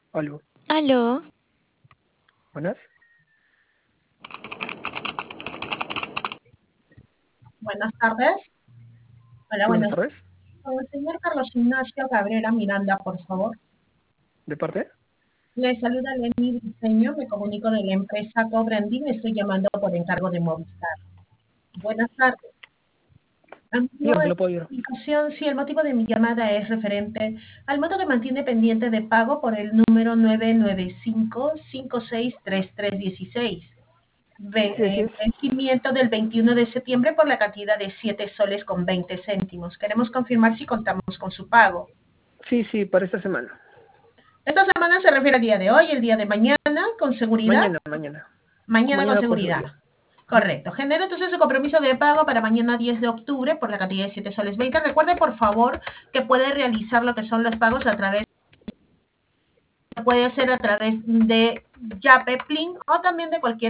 Aló, Aló, buenas. Buenas tardes. Hola, Sí, buenas buenas. tardes. Con el señor Carlos Ignacio Cabrera Miranda, por favor. ¿De parte? Le saluda Lenny Diseño, me comunico de la empresa Cobranding, estoy llamando por encargo de Movistar. Buenas tardes. El motivo Dígame, de lo puedo ayudar. comunicación, sí, el motivo de mi llamada es referente al monto que mantiene pendiente de pago por el número 995-563316. Sí, así es. Vencimiento del 21 de septiembre por la cantidad de 7 soles con 20 céntimos. Queremos confirmar si contamos con su pago. Sí, sí, para esta semana. Esta semana se refiere al día de hoy, el día de mañana, con seguridad. Mañana. Mañana con Mañana con seguridad. seguridad. Ujú. Correcto. Genera entonces su compromiso de pago para mañana 10 de octubre por la cantidad de 7 soles 20. Recuerde, por favor, que puede realizar lo que son los pagos a través, puede hacer a través de Yape, Plin o también de cualquier